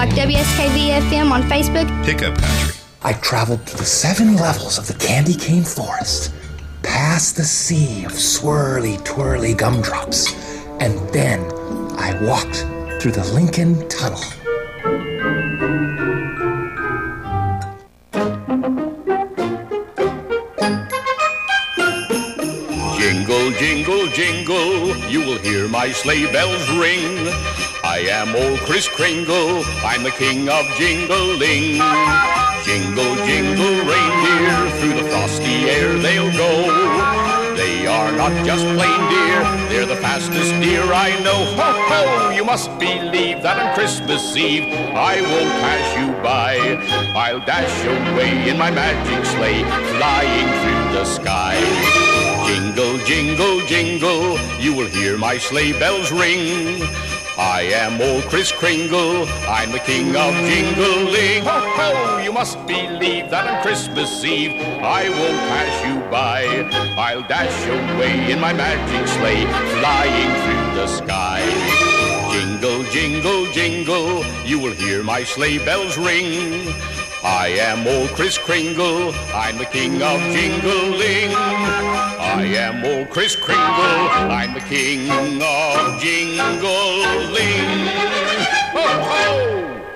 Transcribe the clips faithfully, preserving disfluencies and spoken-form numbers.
like W S K V F M on Facebook. Pickup Country. I traveled through the seven levels of the candy cane forest, past the sea of swirly, twirly gumdrops, and then I walked through the Lincoln Tunnel. Jingle, jingle, jingle, you will hear my sleigh bells ring. I am old Kris Kringle, I'm the king of jingling. Jingle, jingle, reindeer, through the frosty air they'll go. They are not just plain deer, they're the fastest deer I know. Ho, ho, you must believe that on Christmas Eve I won't pass you by. I'll dash away in my magic sleigh, flying through the sky. Jingle, jingle, jingle, you will hear my sleigh bells ring. I am old Kris Kringle, I'm the king of jingling. Ho, ho, you must believe that on Christmas Eve I won't pass you by. I'll dash away in my magic sleigh, flying through the sky. Jingle, jingle, jingle, you will hear my sleigh bells ring. I am old Kris Kringle, I'm the king of jingling. I am old Kris Kringle, I'm the king of jingling. Ho, ho!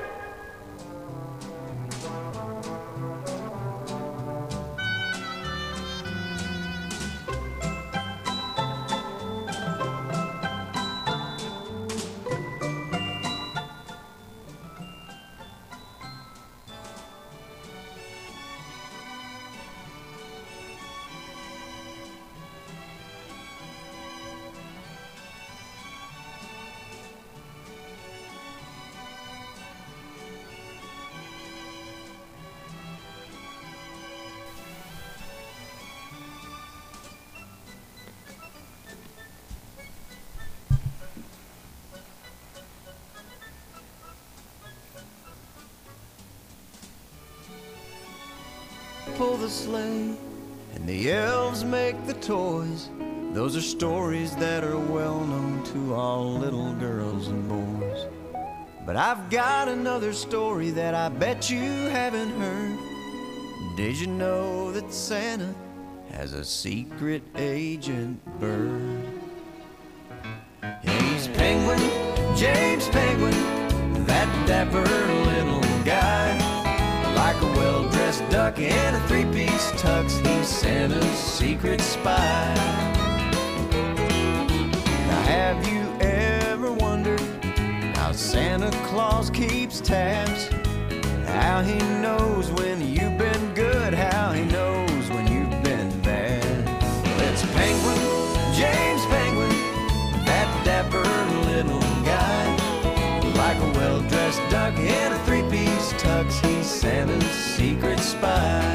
Pull the sleigh and the elves make the toys. Those are stories that are well known to all little girls and boys. But I've got another story that I bet you haven't heard. Did you know that Santa has a secret agent bird? He's Penguin, James Penguin, that dapper little guy. Like a well-dressed duck in a three-piece tux, he's Santa's secret spy. Now have you ever wondered how Santa Claus keeps tabs? How he knows when you've been good, how he knows when you've been bad. Well, it's Penguin, James Penguin, that dapper little guy. Like a well-dressed duck in a three-piece tux, he's Santa's secret spy.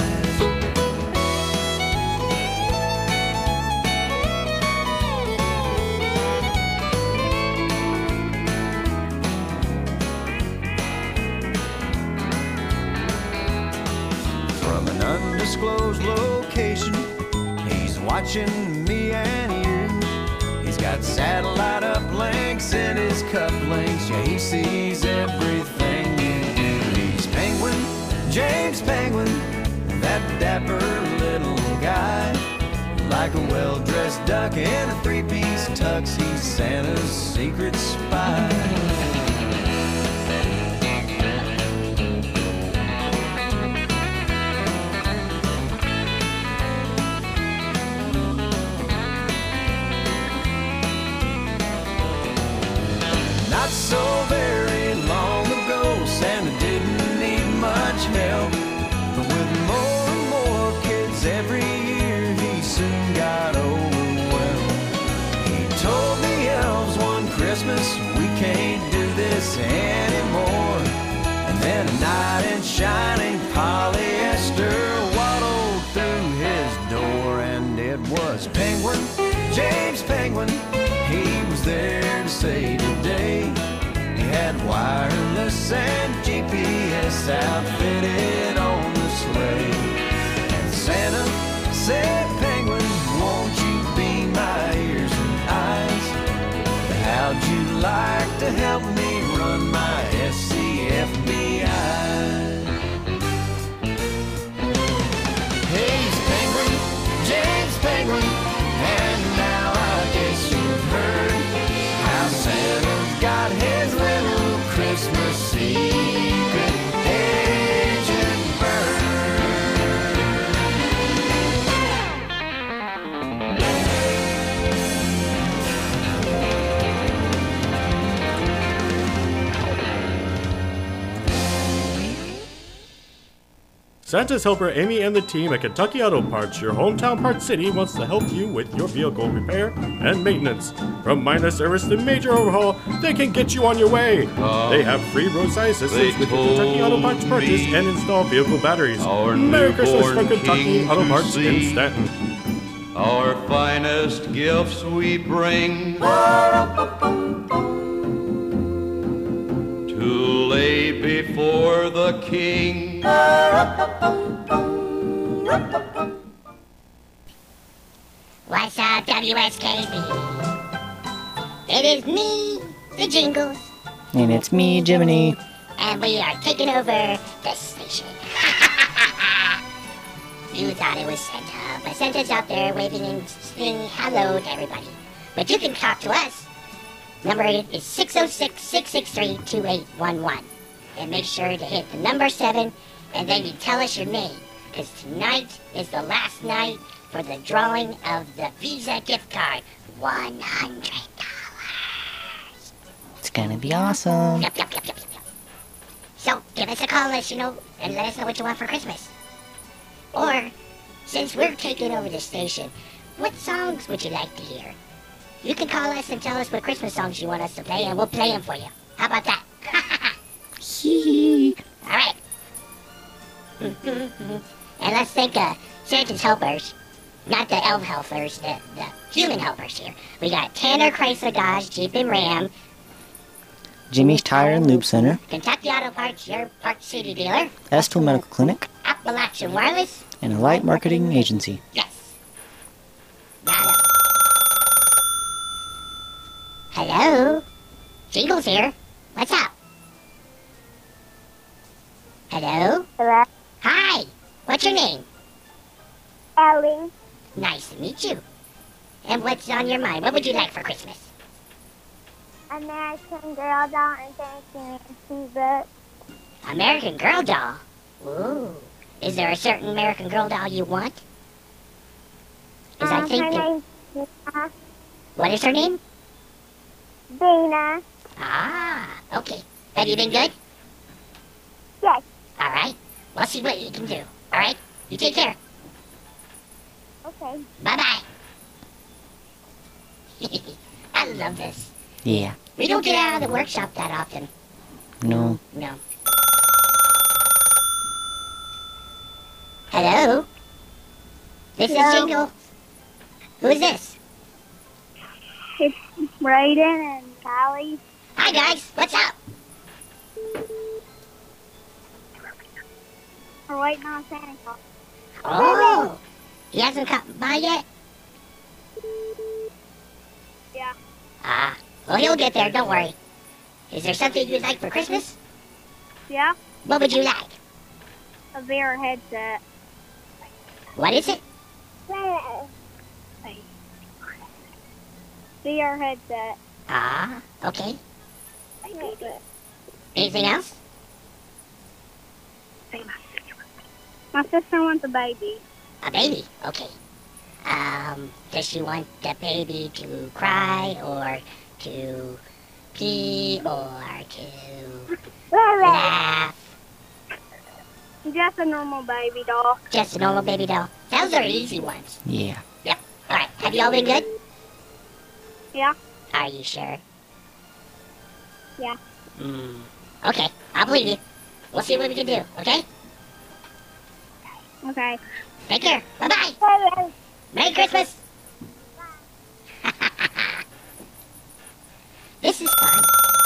From an undisclosed location, he's watching me and you. He's got satellite uplinks in his cufflinks. Yeah, he sees everything you do. He's Penguin, James Penguin, that dapper little guy. Like a well-dressed duck in a three-piece tux, he's Santa's secret spy. Not so very long ago, Santa didn't need much help. But with more and more kids every year, he soon got overwhelmed. He told the elves one Christmas, we can't do this anymore. And then a knight in shining polyester waddled through his door. And it was Penguin, James Penguin, he was there to save the day. He had wireless and G P S outfitted on the sleigh. And Santa said, Penguin, won't you be my ears and eyes? How'd you like to help me run my S C F secret agent Santa's helper Amy and the team at Kentucky Auto Parts, your hometown Parts City, wants to help you with your vehicle repair and maintenance. From minor service to major overhaul, they can get you on your way. They have free roadside assistance with your Kentucky Auto Parts purchase and install vehicle batteries. Merry Christmas from Kentucky Auto Parts in Stanton. Our finest gifts we bring to lay before the King. What's up, W S K B? It is me, the Jingles, And it's me, Jiminy. and we are taking over the station. You thought it was Santa, but Santa's out there waving and saying hello to everybody. But you can talk to us. Number is six oh six, six six three, two eight one one. And make sure to hit the number seven, and then you tell us your name. Because tonight is the last night for the drawing of the Visa gift card. one hundred dollars. It's gonna be awesome. Yep, yep, yep, yep, yep, yep. So, give us a call, let us know, and let us know what you want for Christmas. Or, since we're taking over the station, what songs would you like to hear? You can call us and tell us what Christmas songs you want us to play, and we'll play them for you. How about that? Hee All right. And let's thank uh, Santa's helpers, not the elf helpers, the, the human helpers here. We got Tanner Chrysler Dodge, Jeep and Ram, Jimmy's Tire and Lube Center, Kentucky Auto Parts, your Parts City dealer, Estill Medical Clinic, Appalachian Wireless, and a light marketing agency. yes. Now, hello? Jingles here. What's up? Hello? Hello, Hi. What's your name? Ellie. Nice to meet you. And what's on your mind? What would you like for Christmas? American Girl doll and Fancy Nancy book. American Girl doll? Ooh. Is there a certain American Girl doll you want? 'Cause I Um, think her that- name's Dina. What is her name? Dina. Ah, okay. Have you been good? Yes. All right. We'll see what you can do. All right? You take care. Okay. Bye-bye. I love this. Yeah. We don't get out of the workshop that often. No. No. Hello? This Hello? is Jingle. Who is this? It's Brayden and Callie. Hi, guys. What's up? We're waiting on Santa Claus. Oh, he hasn't come by yet? Yeah. Ah, well, he'll get there. Don't worry. Is there something you'd like for Christmas? Yeah? What would you like? A V R headset. What is it? V R headset. Ah, okay. Anything else? My sister wants a baby. A baby. Okay. Um, does she want the baby to cry or to pee or to laugh? Just a normal baby doll. Just a normal baby doll. Those are easy ones. Yeah. Yep. All right. Have you all been good? Yeah. Are you sure? Yeah. Hmm. Okay. I'll believe you. We'll see what we can do. Okay? Okay. Take care. Bye-bye. Merry Christmas. This is fun.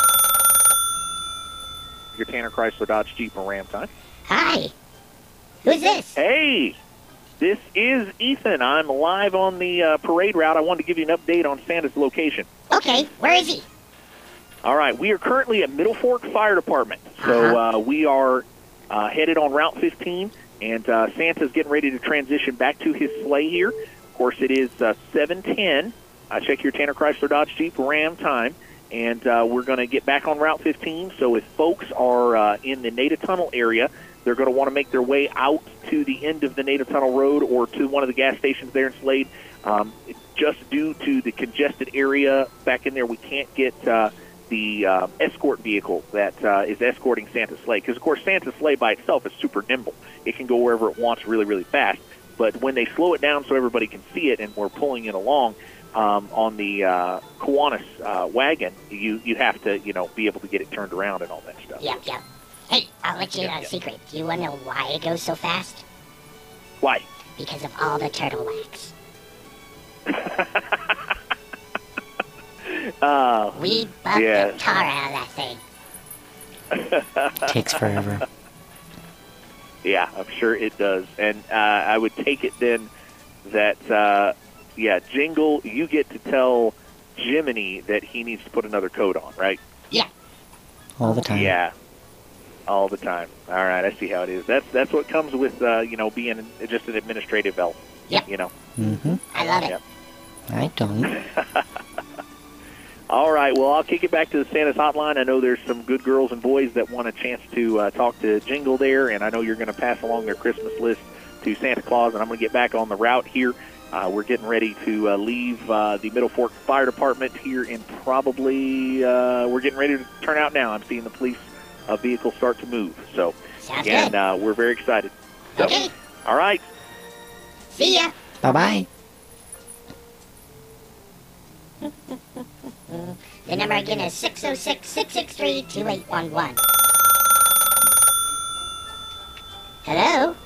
Your Tanner Chrysler Dodge Jeep and Ram time. Hi. Who's this? Hey, this is Ethan. I'm live on the uh, parade route. I wanted to give you an update on Santa's location. Okay. Where is he? All right, we are currently at Middle Fork Fire Department. So uh, we are uh, headed on Route fifteen, and uh, Santa's getting ready to transition back to his sleigh here. Of course, it is uh, seven ten. Uh, check your Tanner Chrysler Dodge Jeep Ram time. and uh, we're going to get back on Route fifteen. So if folks are uh, in the Native Tunnel area, they're going to want to make their way out to the end of the Native Tunnel Road or to one of the gas stations there in Slade. Um, just due to the congested area back in there, we can't get uh, the uh, escort vehicle that uh, is escorting Santa's sleigh. Because, of course, Santa's sleigh by itself is super nimble. It can go wherever it wants really, really fast. But when they slow it down so everybody can see it and we're pulling it along um, on the uh, Kiwanis uh, wagon, you, you have to, you know, be able to get it turned around and all that stuff. Yep, yep. Hey, I'll let you in Yep, on a yep. secret. Do you want to know why it goes so fast? Why? Because of all the turtle wax. Uh, We buffed yeah. the tar out of that thing. Takes forever. Yeah, I'm sure it does. And uh, I would take it then that, uh, yeah, Jingle, you get to tell Jiminy that he needs to put another coat on, right? Yeah. All the time. Yeah, all the time. All right, I see how it is. That's that's what comes with, uh, you know, being an, just an administrative elf. Yep. You know. Mm-hmm. I love it. Yep. I don't. All right, well, I'll kick it back to the Santa's Hotline. I know there's some good girls and boys that want a chance to uh, talk to Jingle there, and I know you're going to pass along their Christmas list to Santa Claus, and I'm going to get back on the route here. Uh, we're getting ready to uh, leave uh, the Middle Fork Fire Department here in probably, uh, we're getting ready to turn out now. I'm seeing the police uh, vehicles start to move. So, Sounds and good. uh, we're very excited. So, Okay. all right. See ya. Bye-bye. The number again is six oh six, six six three, two eight one one. Hello?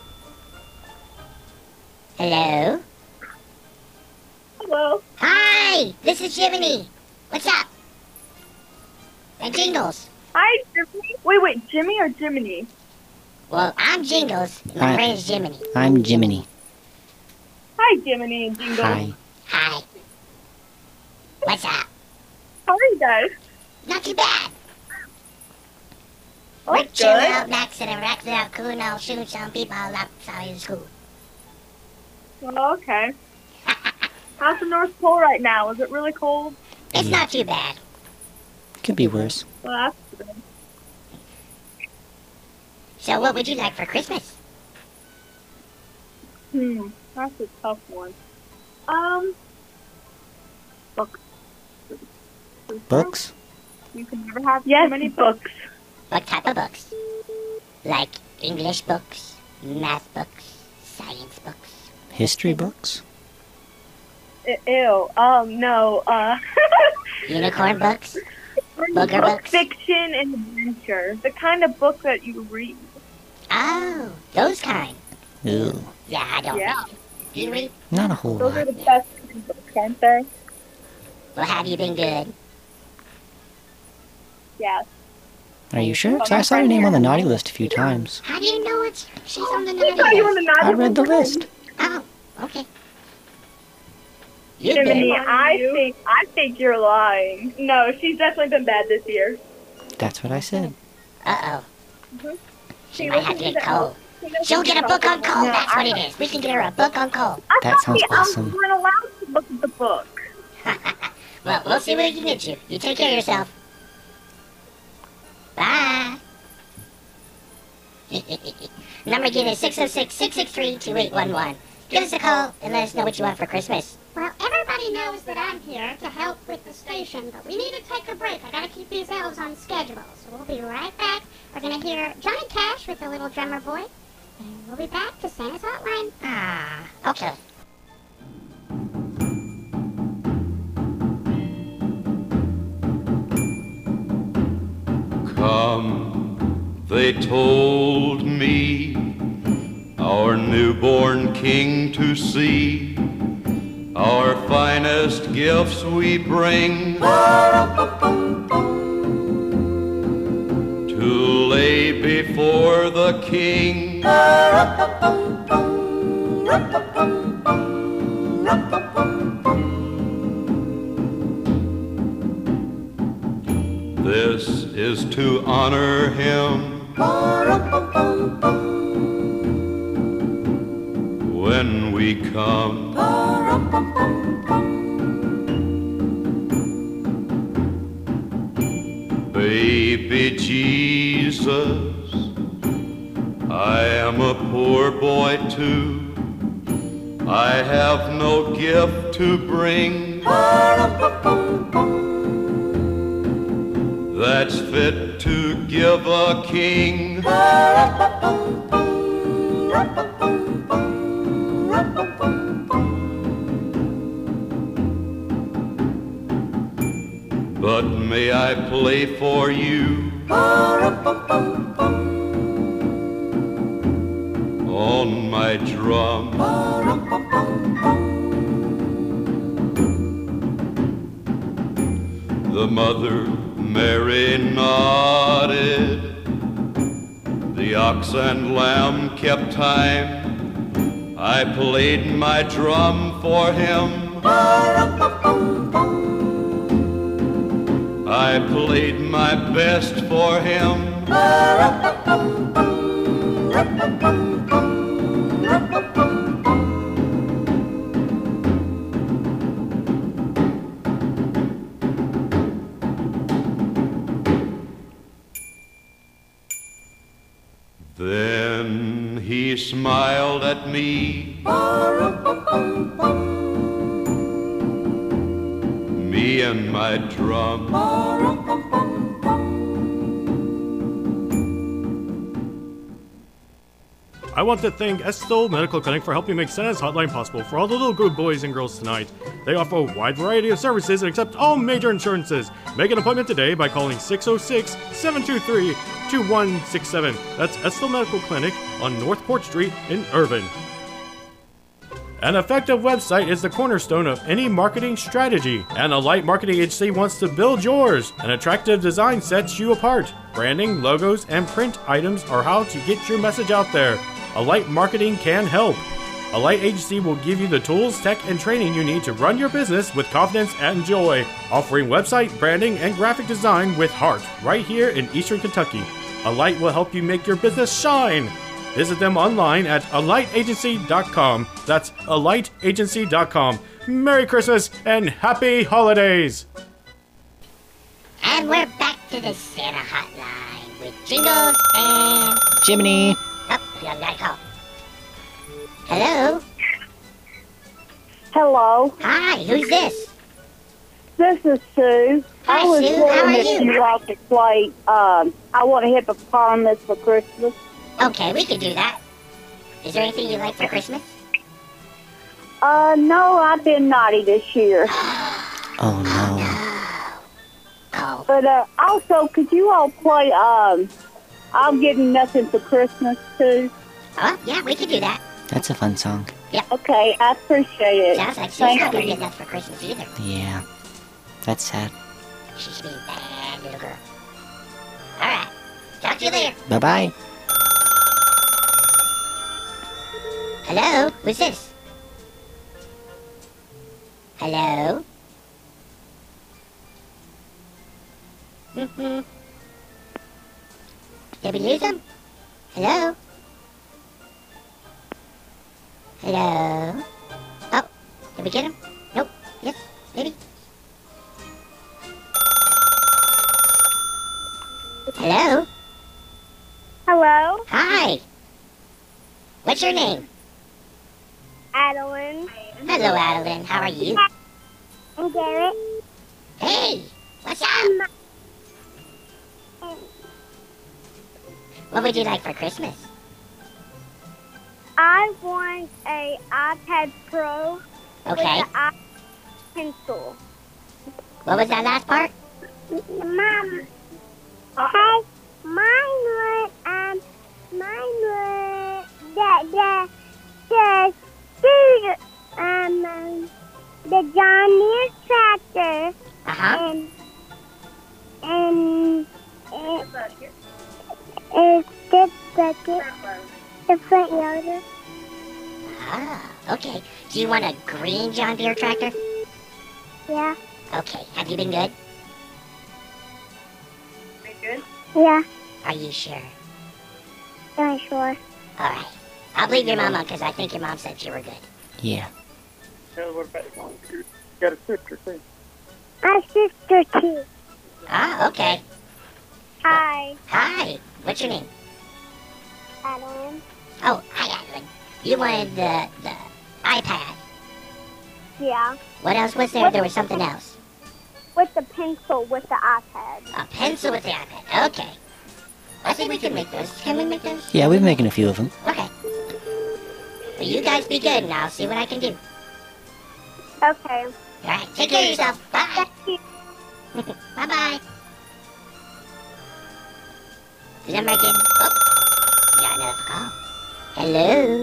Hello? Hello. Hi! This is Jiminy. What's up? And Jingles. Hi, Jimmy. Wait, wait, Jimmy or Jiminy? Well, I'm Jingles. and My Hi. friend's Jiminy. I'm Jiminy. Hi, Jiminy and Jingle. Hi. Hi. What's up? How are you guys? Not too bad. Oh, We're chilling good. out next and relaxing out cool now, shooting some people outside of school. Oh, okay. How's the North Pole right now? Is it really cold? It's not too bad. Could be worse. Well, that's good. So what would you like for Christmas? Hmm, that's a tough one. Um, books. Books? You can never have too many books. What type of books? Like English books, math books, science books. History books? E- Ew. Um, no. Uh, Unicorn books? Booger books? Fiction and adventure. The kind of book that you read. Oh, those kind. Ew. Yeah, I don't Yeah. read. Do you read? Not a whole Those are lot. the best kind of books, aren't they? Well, have you been good? Yeah. Are you sure? 'Cause I saw your name on the naughty list a few times. How do you know it's she's on the I naughty saw you on list? the naughty I read the list. Oh, okay. You Jiminy, did. I think I think you're lying. No, she's definitely been bad this year. That's what I said. Uh-oh. Mhm. She She might have to listens get to- cold. she listens She'll get a to book on Cold. cold, No, that's what I- it is. We can get her a book on cold. I That thought sounds we awesome. weren't allowed to look at the book. Well, we'll see what we can get you. You take care of yourself. Bye. Number again is six oh six, six six three, two eight one one. Give us a call and let us know what you want for Christmas. Well, everybody knows that I'm here to help with the station, but we need to take a break. I gotta keep these elves on schedule. So we'll be right back. We're gonna hear Johnny Cash with the Little Drummer Boy, and we'll be back to Santa's Hotline. Ah, okay. Come, they told me, our newborn king to see. Our finest gifts we bring to lay before the king. This is to honor him when we come. Jesus. I am a poor boy too. I have no gift to bring that's fit to give a king. But may I play for you on my drum? The mother Mary nodded, the ox and lamb kept time. I played my drum for him. I played my best for him. Then he smiled at me, me and my drum. I want to thank Estill Medical Clinic for helping make Santa's hotline possible for all the little good boys and girls tonight. They offer a wide variety of services and accept all major insurances. Make an appointment today by calling six oh six, seven two three, two one six seven. That's Estill Medical Clinic on North Port Street in Irvine. An effective website is the cornerstone of any marketing strategy, and Alight Marketing Agency wants to build yours. An attractive design sets you apart. Branding, logos, and print items are how to get your message out there. Alight Marketing can help. Alight Agency will give you the tools, tech, and training you need to run your business with confidence and joy, offering website, branding, and graphic design with heart right here in Eastern Kentucky. Alight will help you make your business shine. Visit them online at alight agency dot com. That's alight agency dot com. Merry Christmas and Happy Holidays! And we're back to the Santa Hotline with Jingles and... Jiminy! Oh, we got a call. Hello? Hello. Hi, who's this? This is Sue. Hi, I was Sue. How are wondering if you? you'd like to play, um, I Want to Hippopotamus for Christmas. Okay, we can do that. Is there anything you like for Christmas? Uh, no, I've been naughty this year. Oh no. Oh. But, uh, also, could you all play, um, I'll Give You Nothing for Christmas, too? Oh, yeah, we can do that. That's a fun song. Okay, I appreciate it. Sounds like she's Thank not going to you. get nothing for Christmas either. Yeah. That's sad. She should be a bad little girl. Alright. Talk to you later. Bye-bye. Hello? Who's this? Hello? Mm-hmm. Did we lose him? Hello? Hello? Oh, did we get him? Nope. Yes, maybe. Hello? Hello? Hi. What's your name? Adeline. Hello, Adeline. How are you? I'm Garrett. Hey, what's up? What would you like for Christmas? I want a iPad Pro Okay. with an iPad pencil. What was that last part? Mom. Hey, mine was, um, mine was the, the, the, the, um, um, the John Deere tractor. Uh-huh. And, and, and, and the bucket, the front loader. Ah, okay. Do you want a green John Deere tractor? Yeah. Okay. Have you been good? Yeah, Are you sure? I'm sure. All right. I'll believe your mama because I think your mom said you were good. Yeah. Got a sister, too. My sister too. Ah, okay. Hi. Hi. What's your name? Adeline. Oh, hi, Adeline. You wanted the, the iPad. Yeah. What else was there? What- There was something else. With the pencil with the iPad. A pencil with the iPad. Okay. I think we can make those. Can we make those? Yeah, we've been making a few of them. Okay. Well, you guys be good, and I'll see what I can do. Okay. All right. Take care of yourself. Bye. Bye-bye. Is that American? Oh, we got another call. Hello.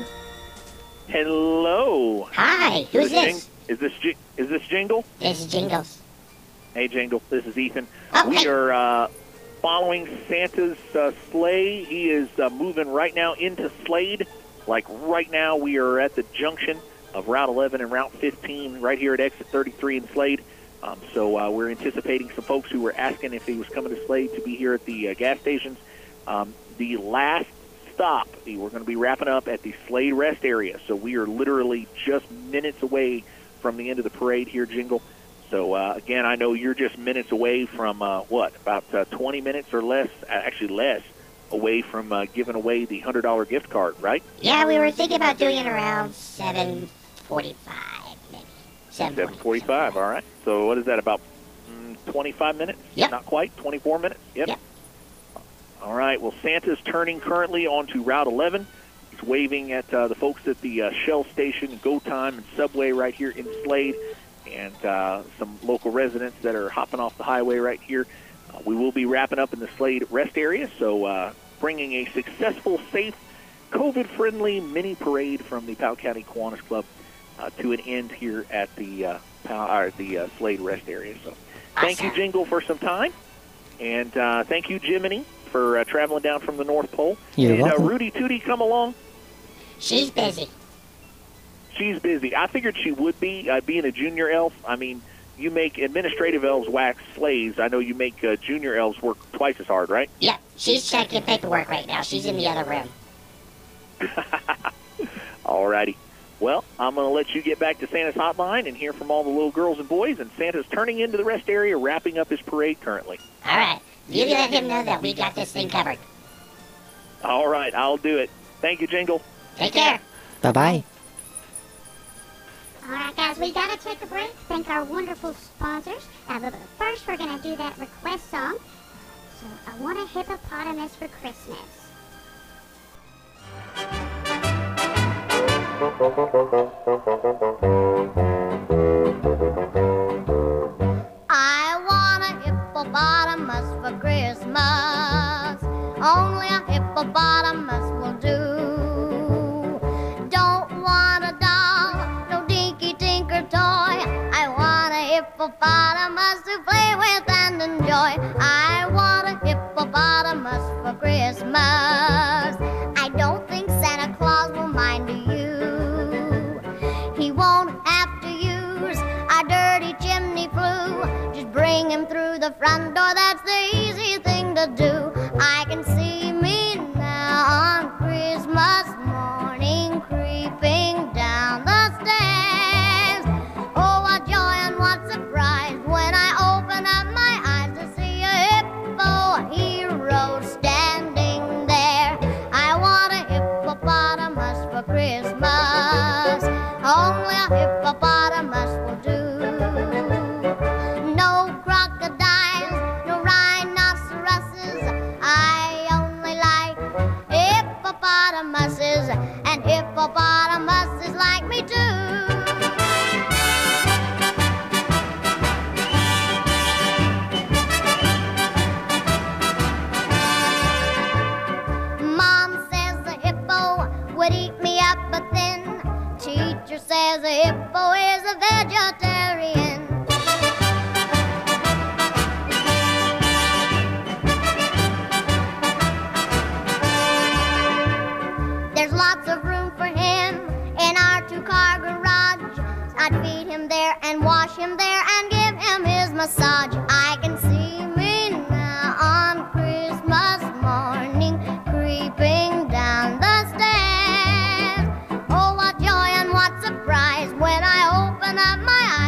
Hello. Hi. Who's Is this? this? Jing- is this Ji- is this Jingle? This is Jingles. Hey, Jingle. This is Ethan. Oh, we hey. are uh, following Santa's uh, sleigh. He is uh, moving right now into Slade. Like right now, we are at the junction of Route eleven and Route fifteen, right here at exit thirty-three in Slade. Um, so uh, we're anticipating some folks who were asking if he was coming to Slade to be here at the uh, gas stations. Um, the last stop, we're going to be wrapping up at the Slade rest area. So we are literally just minutes away from the end of the parade here, Jingle. So, uh, again, I know you're just minutes away from, uh, what, about uh, twenty minutes or less, actually less, away from uh, giving away the one hundred dollar gift card, right? Yeah, we were thinking about doing it around seven forty-five, maybe. seven forty-five, all right. So what is that, about mm, twenty-five minutes? Yep. Not quite, twenty-four minutes? Yep. Yep. All right, well, Santa's turning currently onto Route eleven. He's waving at uh, the folks at the uh, Shell Station, Go Time, and Subway right here in Slade, and uh, some local residents that are hopping off the highway right here. Uh, we will be wrapping up in the Slade rest area, so uh, bringing a successful, safe, COVID-friendly mini parade from the Powell County Kiwanis Club uh, to an end here at the uh, Powell, or the uh, Slade rest area. So, thank you, Jingle, for some time, and uh, thank you, Jiminy, for uh, traveling down from the North Pole. You're Did uh, welcome. Rudy Tootie come along? She's busy. She's busy. I figured she would be, uh, being a junior elf. I mean, you make administrative elves wax sleighs. I know you make uh, junior elves work twice as hard, right? Yep, she's checking paperwork right now. She's in the other room. All righty. Well, I'm going to let you get back to Santa's hotline and hear from all the little girls and boys, and Santa's turning into the rest area, wrapping up his parade currently. All right. You let him know that we got this thing covered. All right, I'll do it. Thank you, Jingle. Take care. Bye-bye. All right, guys, we gotta take a break. Thank our wonderful sponsors. Uh, but first, we're gonna do that request song. So, I want a hippopotamus for Christmas. I want a hippopotamus for Christmas. Only a hippopotamus will do. Don't want a doll, no dinky tinker toy. I want a hippopotamus to play with and enjoy. I want a hippopotamus for Christmas. I don't think Santa Claus will mind you. He won't have to use our dirty chimney flue. Just bring him through the front door, that's the easy thing to do. I can see me now on Christmas morning creeping down the stairs. Oh, what joy and what surprise when I open up my eyes to see a hippo hero standing there. I want a hippopotamus for Christmas. Only a hippopotamus will do. No crocodiles, no rhinoceroses. I only like hippopotamuses, and hippopotamuses like me too. Mom says the hippo would eat me up, but then teacher says a hippo is a vegetarian. There's lots of room for him in our two-car garage. I'd feed him there and wash him there and give him his massage. I can see me now on Christmas morning creeping down the stairs. Oh, what joy and what surprise when I open up my eyes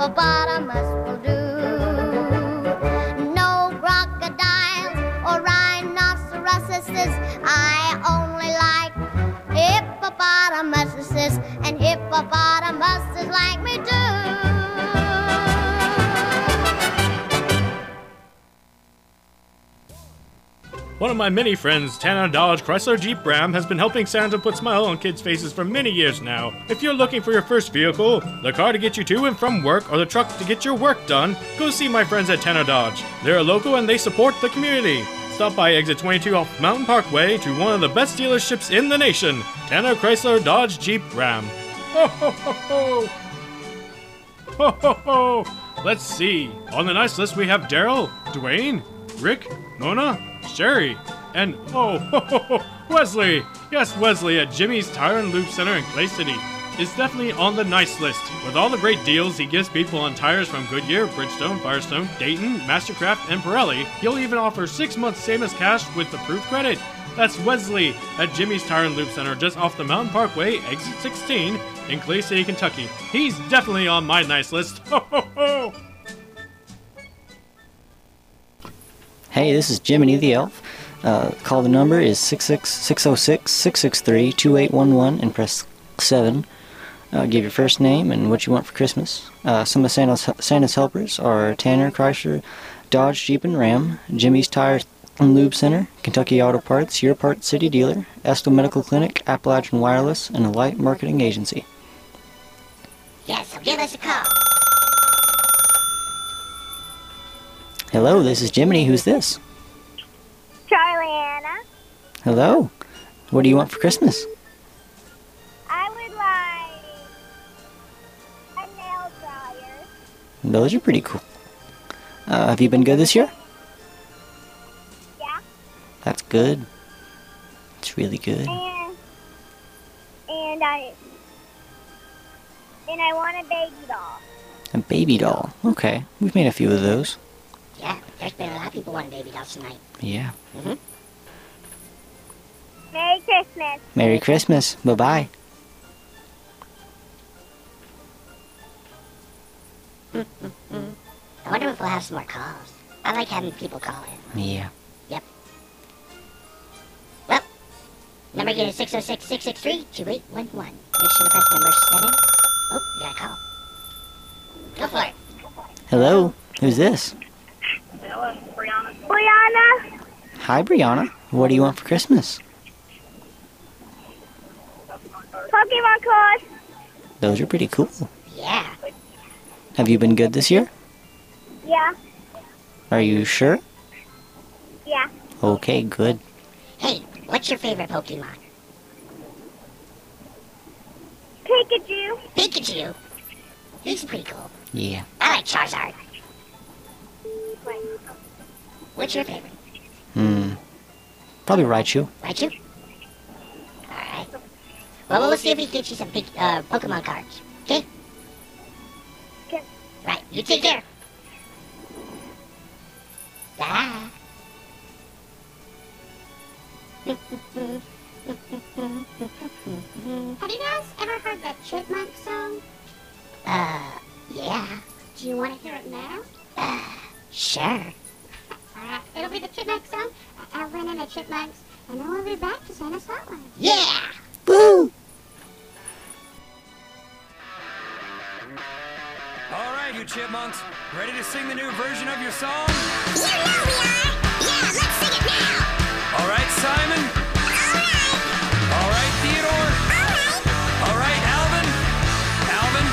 hippopotamus will do. No crocodiles or rhinoceroses, I only like hippopotamuses, and hippopotamuses like me too. One of my many friends, Tanner Dodge Chrysler Jeep Ram, has been helping Santa put smile on kids' faces for many years now. If you're looking for your first vehicle, the car to get you to and from work, or the truck to get your work done, go see my friends at Tanner Dodge. They're local and they support the community. Stop by exit twenty-two off Mountain Parkway to one of the best dealerships in the nation, Tanner Chrysler Dodge Jeep Ram. Ho ho ho ho! Ho ho ho! Let's see. On the nice list we have Daryl, Dwayne, Rick, Mona, Sherry, and oh, ho, ho, ho, Wesley! Yes, Wesley at Jimmy's Tire and Lube Center in Clay City is definitely on the nice list. With all the great deals he gives people on tires from Goodyear, Bridgestone, Firestone, Dayton, Mastercraft, and Pirelli, he'll even offer six months same as cash with the proof credit. That's Wesley at Jimmy's Tire and Lube Center just off the Mountain Parkway, exit sixteen in Clay City, Kentucky. He's definitely on my nice list. Ho ho ho! Hey, this is Jiminy the Elf. Uh, call the number is six six six zero six six six three two eight one one and press seven. Uh, give your first name and what you want for Christmas. Uh, some of Santa's, Santa's helpers are Tanner, Chrysler, Dodge, Jeep, and Ram, Jimmy's Tire and Lube Center, Kentucky Auto Parts, Your Part City Dealer, Estill Medical Clinic, Appalachian Wireless, and a Light Marketing Agency. Yes, so give us a call. Hello, this is Jiminy. Who's this? Charliana. Hello. What do you want for Christmas? I would like a nail dryer. Those are pretty cool. Uh, have you been good this year? Yeah. That's good. It's really good. And and I and I want a baby doll. A baby doll. Okay, we've made a few of those. Yeah, there's been a lot of people wanting baby dolls tonight. Yeah. Mm-hmm. Merry Christmas. Merry Christmas. Bye-bye. I wonder if we'll have some more calls. I like having people call in. Yeah. Yep. Well, number again is six oh six six six three two eight one one. Make sure to press number seven. Oh, you got a call. Go for it. Hello. Who's this? Hello, Brianna. Brianna. Hi, Brianna. What do you want for Christmas? Pokemon cards. Those are pretty cool. Yeah. Have you been good this year? Yeah. Are you sure? Yeah. Okay, good. Hey, what's your favorite Pokemon? Pikachu. Pikachu. He's pretty cool. Yeah. I like Charizard. What's your favorite? Hmm. Probably Raichu. Raichu? Alright. Well, we'll see if we can get you some big, uh, Pokemon cards. Okay? Okay. Right. You take care. Bye. Have you guys ever heard that Chipmunk song? Uh, yeah. Do you want to hear it now? Uh, sure. Alright, it'll be the Chipmunk song, Alvin and the Chipmunks, and then we'll be back to Santa's Hotline. Yeah! Woo! All right, you chipmunks, ready to sing the new version of your song? You know we are. Yeah, let's sing it now. All right, Simon. All right. All right, Theodore. All right. All right, Alvin. Alvin.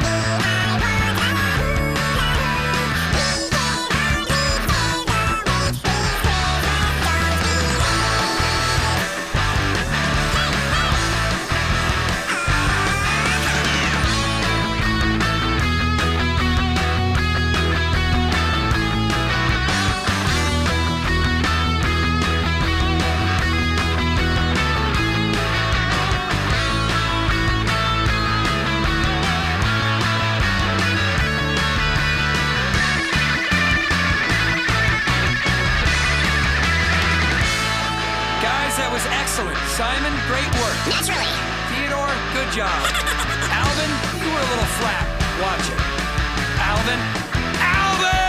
Christmas Good job. Alvin, you were a little flat. Watch it. Alvin. Alvin!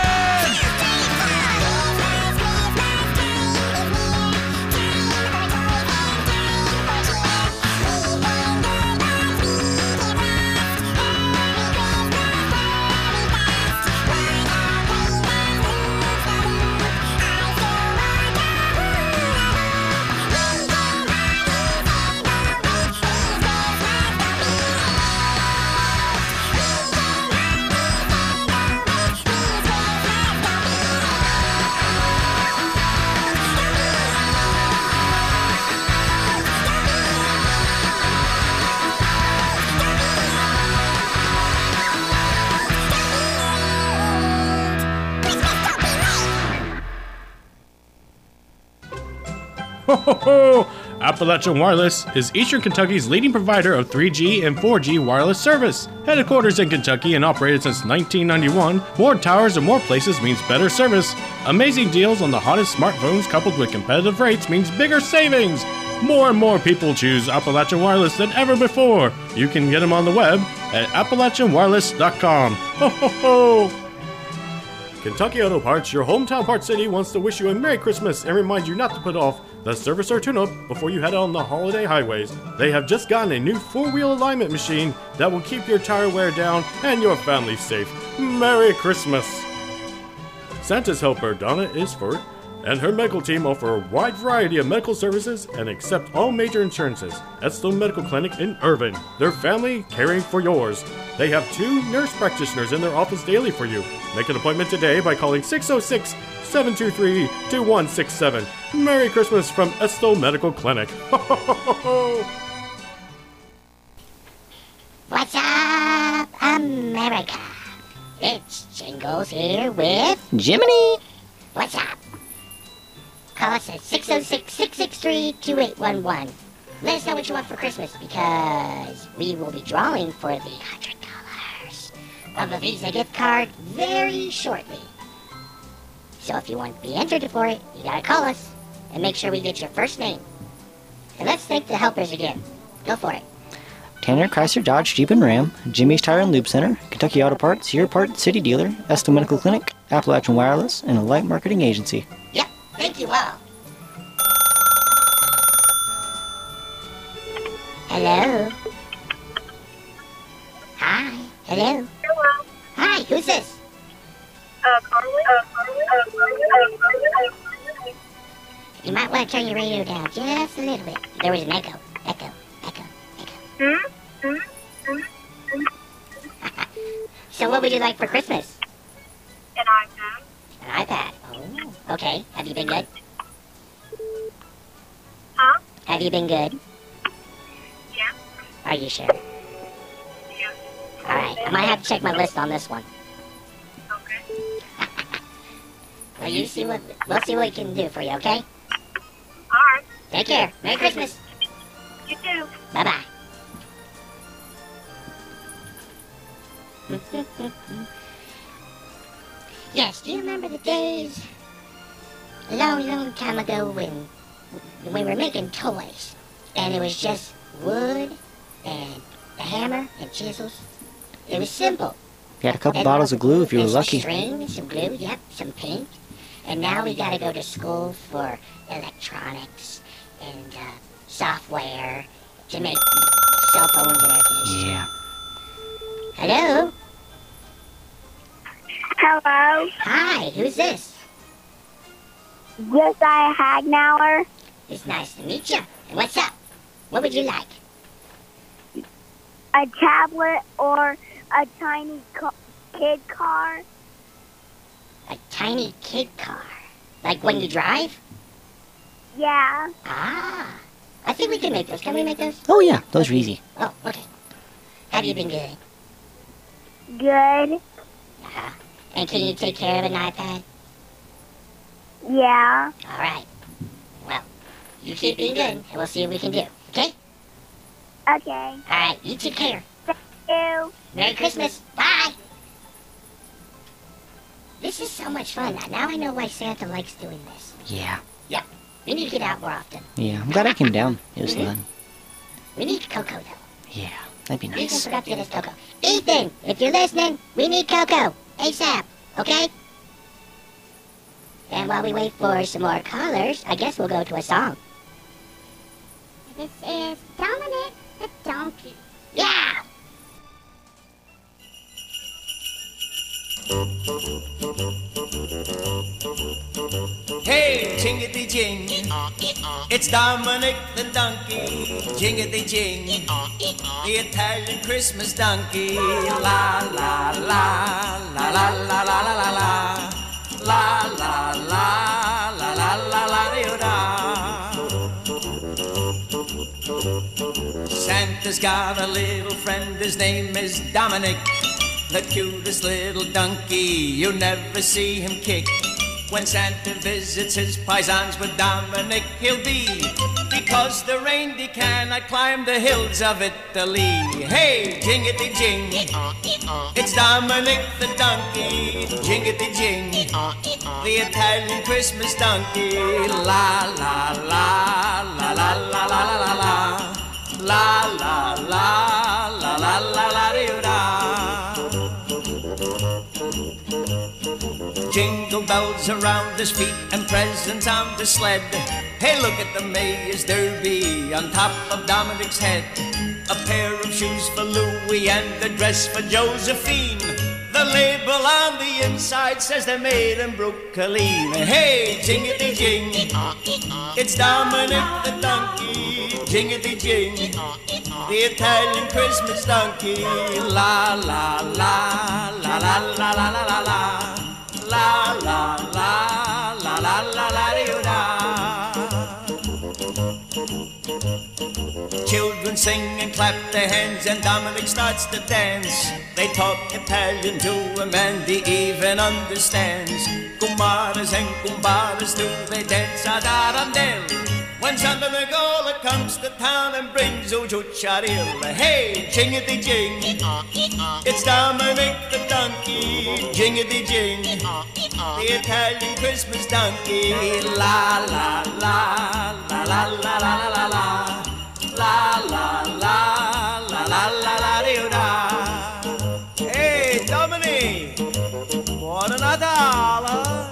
Ho ho ho! Appalachian Wireless is Eastern Kentucky's leading provider of three G and four G wireless service. Headquarters in Kentucky and operated since nineteen ninety-one, more towers and more places means better service. Amazing deals on the hottest smartphones coupled with competitive rates means bigger savings. More and more people choose Appalachian Wireless than ever before. You can get them on the web at appalachian wireless dot com. Ho ho ho! Kentucky Auto Parts, your hometown Parts City, wants to wish you a Merry Christmas and remind you not to put off the service or tune-up before you head out on the holiday highways. They have just gotten a new four-wheel alignment machine that will keep your tire wear down and your family safe. Merry Christmas! Santa's helper, Donna Isford, and her medical team offer a wide variety of medical services and accept all major insurances. Estone Medical Clinic in Irvine. Their family caring for yours. They have two nurse practitioners in their office daily for you. Make an appointment today by calling six oh six, seven two three, two one six seven. Merry Christmas from Estone Medical Clinic. What's up, America? It's Jingles here with Jiminy. What's up? Call us at six oh six, six six three, two eight one one. Let us know what you want for Christmas because we will be drawing for the one hundred dollars of a Visa gift card very shortly. So if you want to be entered for it, you gotta call us and make sure we get your first name. And let's thank the helpers again. Go for it. Tanner Chrysler Dodge Jeep and Ram, Jimmy's Tire and Lube Center, Kentucky Auto Parts, your Part City dealer, Estone Medical Clinic, Appalachian Wireless, and a light marketing agency. Yep, thank you all. Hello. Hi. Hello. Hello. Hi, who's this? Uh, Carly? Uh, Carly? Uh, Carly? Uh, Carly? Uh, You might want to turn your radio down just a little bit. There was an echo. Echo. Echo. Echo. Hmm? Hmm? Hmm? Hmm? So what would you like for Christmas? An iPad. An iPad. Oh, okay. Have you been good? Huh? Have you been good? Yeah. Are you sure? Yeah. Alright, I might have to check my list on this one. Okay. Well, you see what, we'll see what we can do for you, okay? Alright. Take care. Merry Christmas. You too. Bye-bye. Yes, do you remember the days a long, long time ago when we were making toys and it was just wood and a hammer and chisels? It was simple. You had a couple And- bottles of glue if you were and lucky. Some string, some glue, yep, some paint. And now we gotta go to school for electronics and uh, software to make cell phones and air conditioners. Yeah. Hello? Hello. Hi, who's this? Josiah Hagnauer. It's nice to meet you. And what's up? What would you like? A tablet or a tiny co- kid car. A tiny kid car. Like when you drive? Yeah. Ah. I think we can make those. Can we make those? Oh yeah, those are easy. Oh, okay. Have you been good? Good. Uh-huh. And can you take care of an iPad? Yeah. All right. Well, you keep being good, and we'll see what we can do. Okay? Okay. All right. You take care. Thank you. Merry Christmas. Bye. This is so much fun. Now I know why Santa likes doing this. Yeah. Yep. We need to get out more often. Yeah, I'm glad I came down. It was Mhm. fun. We need Coco, though. Yeah. That'd be Ethan nice. forgot to get us cocoa. Ethan, if you're listening, we need cocoa. ASAP, okay? And while we wait for some more callers, I guess we'll go to a song. This is Dominic the Donkey. Yeah! Hey, jingity jing, it's Dominic the donkey. Jingity jing, the Italian Christmas donkey. La la la la la la la la la la la la la la la la la la. Santa's got a little friend, his name is Dominic. The cutest little donkey, you never see him kick. When Santa visits his paisans with Dominic, he'll be, because the reindeer cannot climb the hills of Italy. Hey, jingity jing, it's Dominic the donkey. Jingity jing, the Italian Christmas donkey. La la la la la la la la la la la la la la la la la. Jingle bells around his feet and presents on the sled. Hey, look at the Mayor's Derby on top of Dominic's head. A pair of shoes for Louis and a dress for Josephine. The label on the inside says they're made in Brooklyn. Hey, jingity jing, it's Dominic the donkey. Jingity jing, the Italian Christmas donkey. La la la la la la la la la la. La la la la la la la la. Children sing and clap their hands and Dominic starts to dance. They talk Italian to him and he even understands. Kumaras and kumbaras do they dance ad arandel. When Santa Nicola comes to town and brings Ujucharil. Hey, jingity jing, it's Dominic the donkey. Jingity jing, the Italian Christmas donkey. La la la la la la la la la la la la la la la la. Hey, Dominic, buon Natale.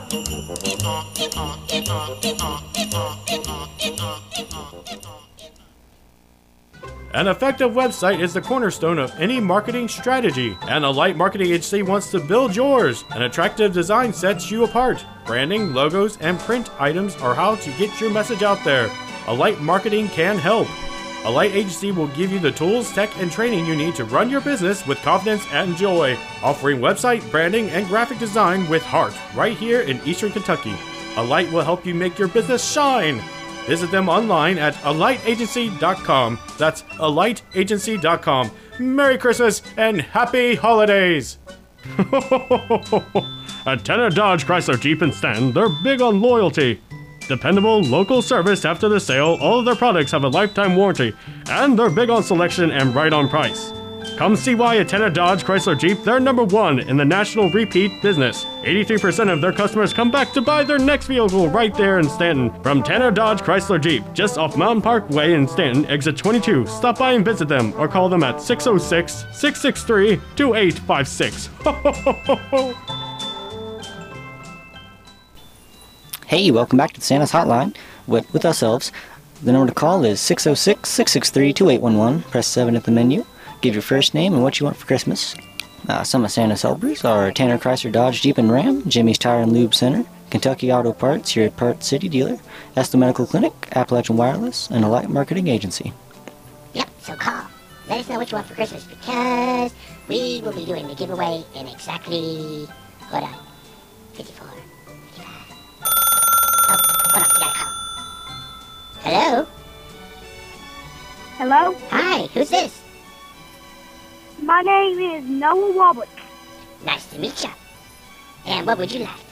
An effective website is the cornerstone of any marketing strategy, and Alight Marketing Agency wants to build yours. An attractive design sets you apart. Branding, logos, and print items are how to get your message out there. Alight Marketing can help. Alight Agency will give you the tools, tech, and training you need to run your business with confidence and joy, offering website, branding, and graphic design with heart right here in Eastern Kentucky. Alight will help you make your business shine. Visit them online at alight agency dot com. That's alight agency dot com. Merry Christmas and Happy Holidays! At Tanner Dodge Chrysler Jeep and Stanton, they're big on loyalty. Dependable, local service after the sale, all of their products have a lifetime warranty, and they're big on selection and right on price. Come see why at Tanner Dodge Chrysler Jeep, they're number one in the national repeat business. eighty-three percent of their customers come back to buy their next vehicle right there in Stanton. From Tanner Dodge Chrysler Jeep, just off Mountain Park Way in Stanton, exit twenty-two. Stop by and visit them, or call them at six oh six, six six three, two eight five six. Hey, welcome back to the Santa's Hotline with, with us elves. The number to call is six oh six, six six three, two eight one one. Press seven at the menu. Give your first name and what you want for Christmas. Uh, some of Santa's helpers are Tanner Chrysler Dodge Jeep and Ram, Jimmy's Tire and Lube Center, Kentucky Auto Parts, your Parts City dealer, Esta Medical Clinic, Appalachian Wireless, and Alight Marketing Agency. Yep, so call. Let us know what you want for Christmas because we will be doing the giveaway in exactly, hold on, fifty-four, fifty-five. Oh, hold on, we gotta call. Hello? Hello? Hi, who's this? My name is Noah Wobblick. Nice to meet you. And what would you like?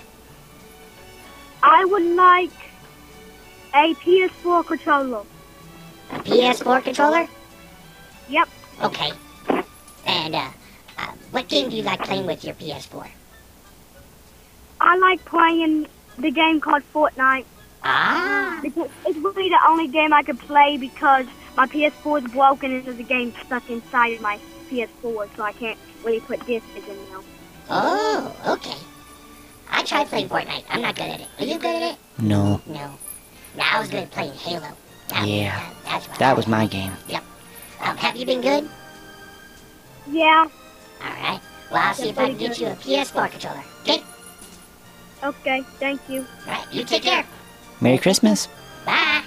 I would like a P S four controller. A P S four controller? Yep. Okay. And, uh, uh, what game do you like playing with your P S four? I like playing the game called Fortnite. Ah. Because it's really the only game I can play because my P S four is broken and there's a game stuck inside of my P S four, so I can't really put discs in now. Oh, okay. I tried playing Fortnite. I'm not good at it. Are you good at it? No. No. No, I was good at playing Halo. That, Yeah. that- that's what That I was my game. Yep. Um, have you been good? Yeah. All right. Well, I'll see Yeah, if I can pretty get good. you a P S four controller. Okay? Okay, thank you. All right. You take care. Merry Christmas. Bye.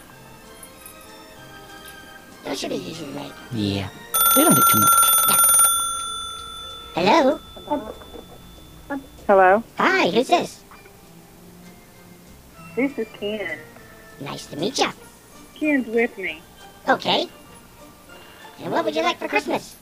Those should be easy to make. Yeah. They don't do too much. Hello? Hello? Hi, who's this? This is Ken. Nice to meet you. Ken's with me. Okay. And what would you like for Christmas?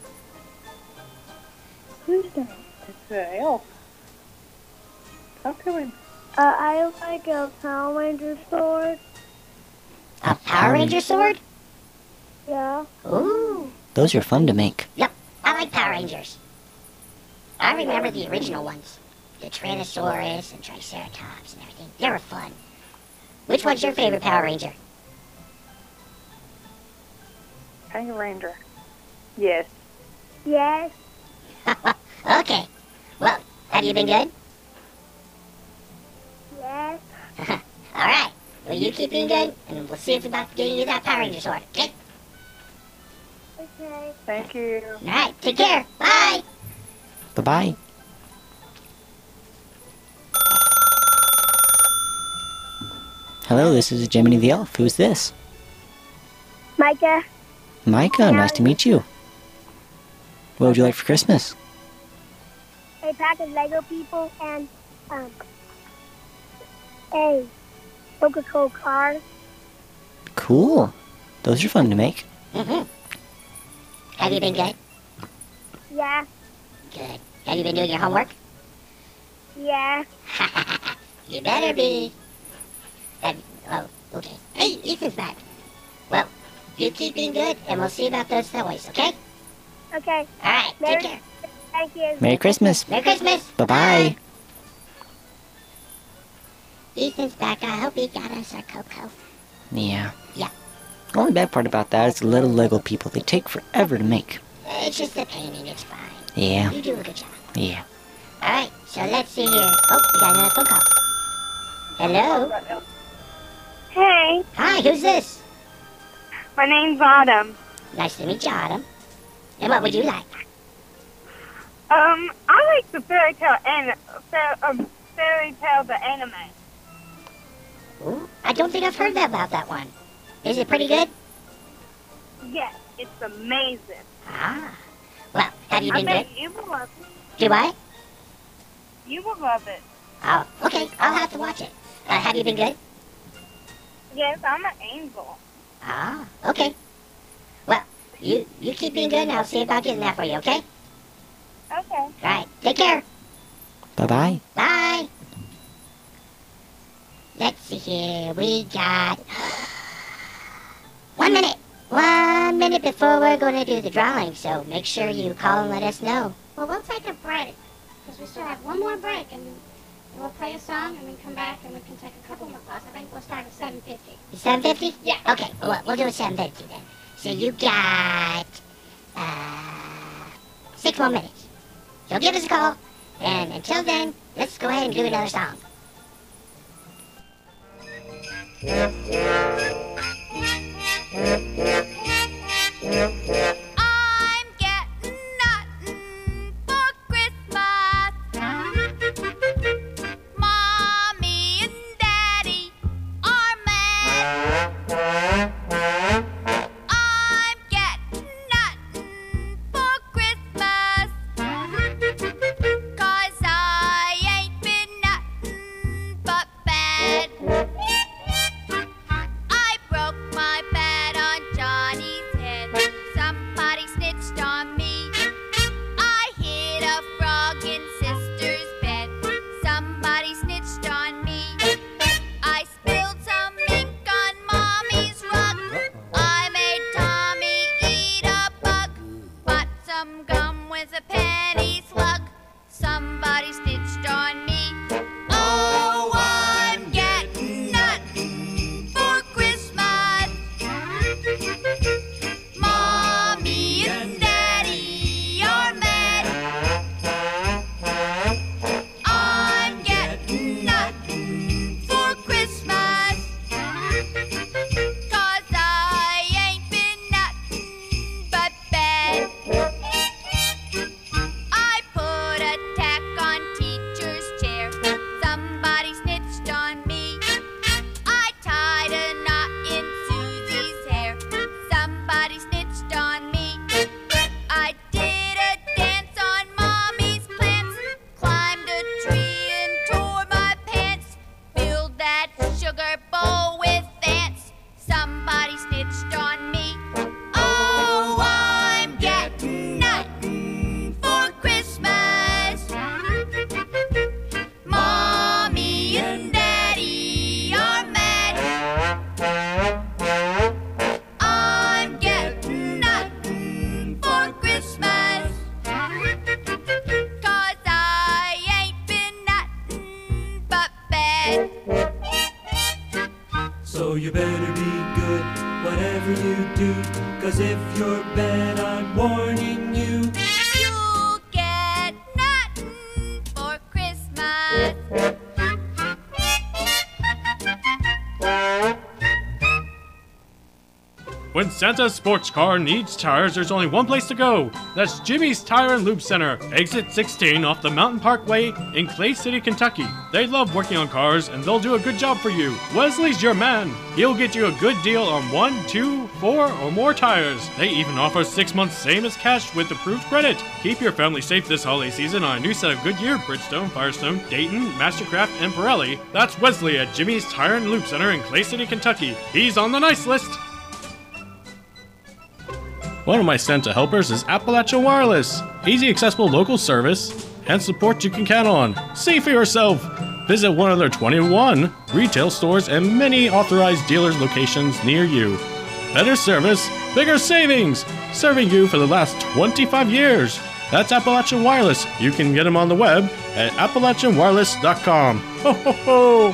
Who's that? It's uh, Elf. Talk to him. Uh, I like a Power Ranger sword. A Power Ranger sword? Yeah. Ooh. Those are fun to make. Yep, I like Power Rangers. I remember the original ones. The Tyrannosaurus and Triceratops and everything. They were fun. Which one's your favorite Power Ranger? Power Ranger. Yes. Yes. Okay. Well, have you been good? Yes. All right. Well, you keep being good, and we'll see if about getting you that Power Ranger sword. Okay? Okay. Thank you. All right. Take care. Bye. Bye-bye. Hello, this is Jiminy the Elf. Who's this? Micah. Micah, nice to meet you. What would you like for Christmas? A pack of Lego people and um a Coca-Cola card. Cool. Those are fun to make. Mm-hmm. Have you been good? Yeah. Good. Have you been doing your homework? Yeah. You better be. Have, oh, okay. Hey, Ethan's back. Well, you keep being good, and we'll see about those toys, okay? Okay. All right, take Merry- care. Thank you. Merry Christmas. Merry Christmas. Bye-bye. Ethan's back. I hope he got us our cocoa. Yeah. Yeah. The only bad part about that is the little Lego people. They take forever to make. It's just the painting. It's fine. Yeah. You do a good job. Yeah. All right, so let's see here. Oh, we got another phone call. Hello? Hey, Hi, who's this? my name's Autumn. Nice to meet you, Autumn. And what would you like? Um, I like the fairy tale and fair, um, fairy tale the anime. Ooh, I don't think I've heard about that one. Is it pretty good? Yes, it's amazing. Ah. Well, have you I been good? bet you will love it. Do I? You will love it. Oh, okay. I'll have to watch it. Uh, have you been good? Yes, I'm an angel. Ah, okay. Well, you you keep being good, and I'll see about getting that for you, okay? Okay. All right. Take care. Bye-bye. Bye. Let's see here. We got one minute. One minute before we're going to do the drawing, so make sure you call and let us know. Well, we'll take a break, because we still have one more break, and we'll play a song, and we come back, and we can take a couple more calls. I think we'll start at seven fifty. seven fifty? Yeah. Okay, well, we'll do it seven fifty then. So you got uh, six more minutes. So give us a call, and until then, let's go ahead and do another song. I'm getting nothing for Christmas. Mommy and Daddy are mad. I'm getting nothing for Christmas. 'Cause I ain't been nothing but bad. I broke my bed on John. bed, I'm warning you. You'll get nothing for Christmas. When Santa's sports car needs tires, there's only one place to go. That's Jimmy's Tire and Lube Center, exit sixteen off the Mountain Parkway in Clay City, Kentucky. They love working on cars and they'll do a good job for you. Wesley's your man. He'll get you a good deal on one, two, four, or more tires. They even offer six months same as cash with approved credit. Keep your family safe this holiday season on a new set of Goodyear, Bridgestone, Firestone, Dayton, Mastercraft, and Pirelli. That's Wesley at Jimmy's Tire and Lube Center in Clay City, Kentucky. He's on the nice list. One of my Santa helpers is Appalachian Wireless. Easy, accessible local service and support you can count on. See for yourself. Visit one of their twenty-one retail stores and many authorized dealers locations near you. Better service, bigger savings. Serving you for the last twenty-five years. That's Appalachian Wireless. You can get them on the web at appalachian wireless dot com. Ho ho ho!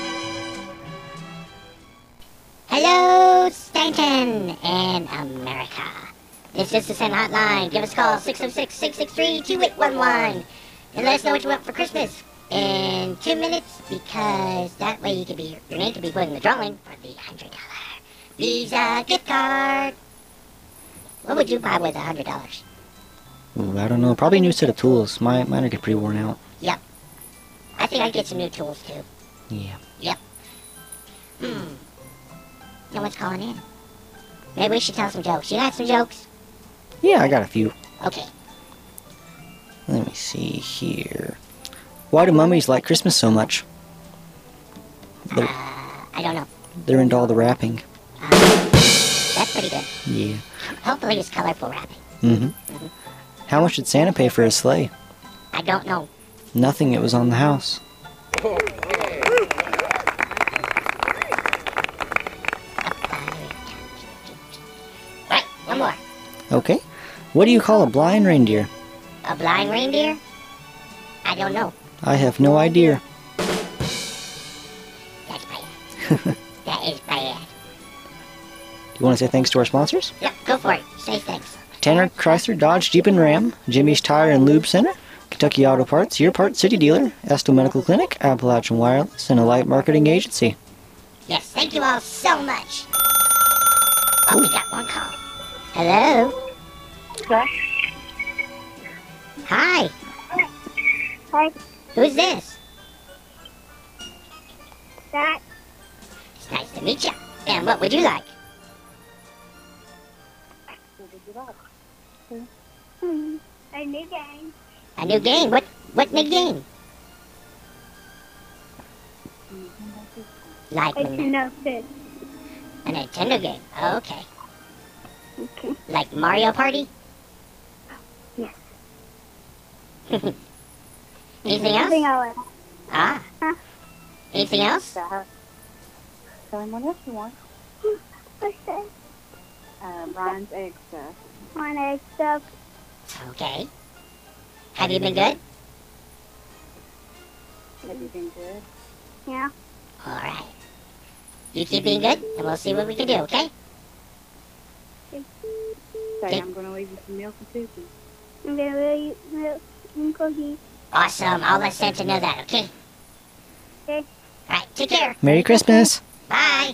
Hello, Stanton and America. This is the Santa Hotline. Give us a call, six oh six, six six three, two eight one one. And let us know what you want for Christmas in two minutes, because that way you can be, your name can be put in the drawing for the one hundred dollar Visa gift card. What would you buy with one hundred dollars? Ooh, I don't know. Probably a new set of tools. My, mine are getting pretty worn out. Yep. I think I'd get some new tools, too. Yeah. Yep. Hmm. No one's calling in. Maybe we should tell some jokes. You got some jokes? Yeah, I got a few. Okay. Let me see here. Why do mummies like Christmas so much? They're, Uh, I don't know. they're into all the wrapping. Uh, that's pretty good. Yeah. Hopefully it's colorful wrapping. Mm-hmm. Mm-hmm. How much did Santa pay for his sleigh? I don't know. Nothing. It was on the house. Right, one more. Okay. What do you call a blind reindeer? A blind reindeer? I don't know. I have no idea. That's bad. That is bad. Do you want to say thanks to our sponsors? Yeah, go for it. Say thanks. Tanner, Chrysler, Dodge, Jeep and Ram, Jimmy's Tire and Lube Center, Kentucky Auto Parts, Your Parts City Dealer, Esto Medical Clinic, Appalachian Wireless, and Elite Marketing Agency. Yes, thank you all so much. Oh, we got one call. Hello? Hi. Hi. Who's this? That. It's nice to meet you. And what would you like? Hmm. A new game. A new game? What What new game? Like A Nintendo Switch. a Nintendo game. Oh, okay. Okay. Like Mario Party? Yes. Anything else? Anything else? Ah. Huh? Anything else? Tell him what else you want. What's that? Uh, Brian's egg stuff. One egg stuff. Okay. Have you been good? Have you been good? Yeah. All right. You keep being good, and we'll see what we can do, okay? Say, Okay. I'm going to leave you some milk and cookies. I'm gonna really milk and cookies. Awesome. I'll let Santa know that, okay? Okay. All right. Take care. Merry Christmas! Bye.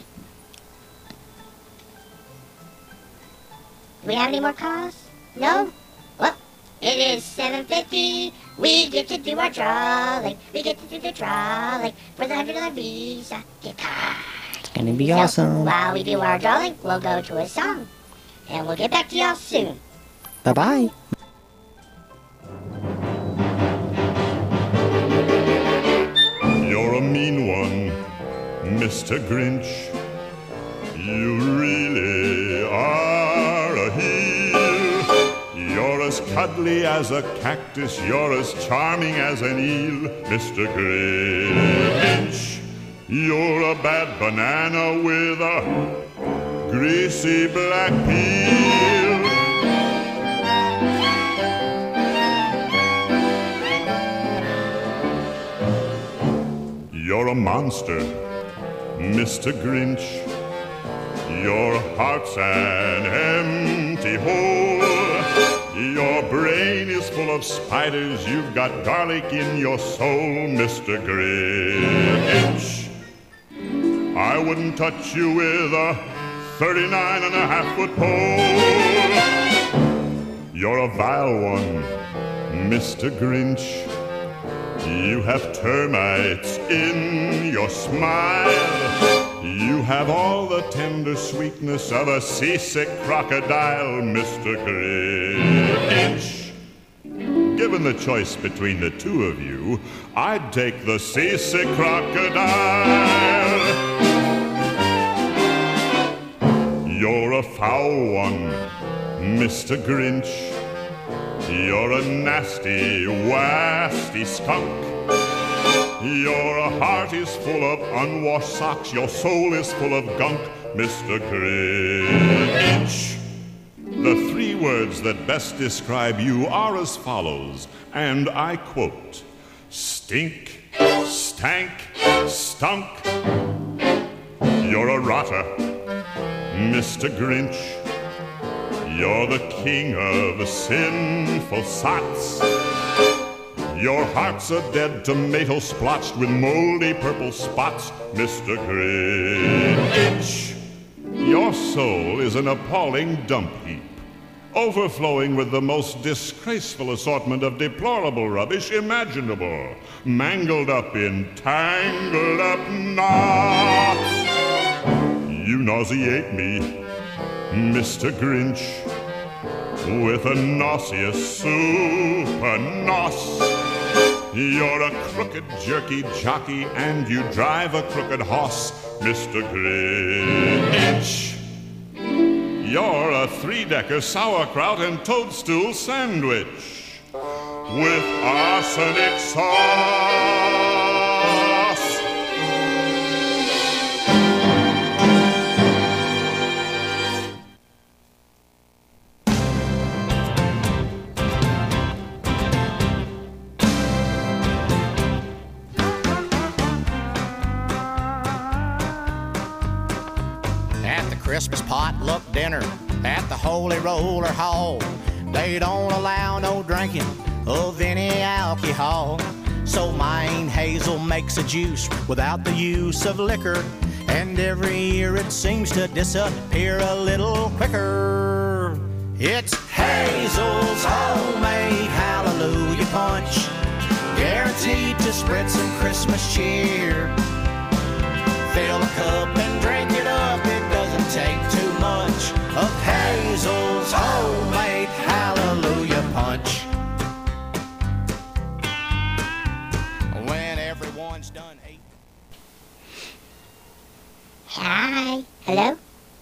Do we have any more calls? No? Well, it is seven fifty. We get to do our drawing. We get to do the drawing for the one hundred dollar Visa gift card. It's gonna be So, awesome. while we do our drawing, we'll go to a song. And we'll get back to y'all soon. Bye-bye. You're a mean one, Mister Grinch. You really are a heel. You're as cuddly as a cactus. You're as charming as an eel, Mister Grinch. You're a bad banana with a greasy black peel. You're a monster, Mister Grinch. Your heart's an empty hole. Your brain is full of spiders, you've got garlic in your soul, Mister Grinch. I wouldn't touch you with a thirty-nine and a half foot pole. You're a vile one, Mister Grinch. You have termites in your smile. You have all the tender sweetness of a seasick crocodile, Mister Grinch. Given the choice between the two of you, I'd take the seasick crocodile. You're a foul one, Mister Grinch. You're a nasty, wasty skunk. Your heart is full of unwashed socks. Your soul is full of gunk, Mister Grinch. The three words that best describe you are as follows, and I quote: stink, stank, stunk. You're a rotter, Mister Grinch. You're the king of sinful sots. Your heart's a dead tomato splotched with moldy purple spots, Mister Grinch. Your soul is an appalling dump heap, overflowing with the most disgraceful assortment of deplorable rubbish imaginable, mangled up in tangled up knots. You nauseate me, Mister Grinch, with a nauseous super nos. You're a crooked jerky jockey and you drive a crooked hoss, Mister Grinch. You're a three-decker sauerkraut and toadstool sandwich with arsenic sauce. Christmas potluck dinner at the Holy Roller Hall. They don't allow no drinking of any alcohol. So mine Hazel makes a juice without the use of liquor, and every year it seems to disappear a little quicker. It's Hazel's homemade Hallelujah Punch, guaranteed to spread some Christmas cheer. Fill a cup and drink it up, it doesn't take too much of Hazel's homemade Hallelujah Punch. When everyone's done eating. Hi. Hello?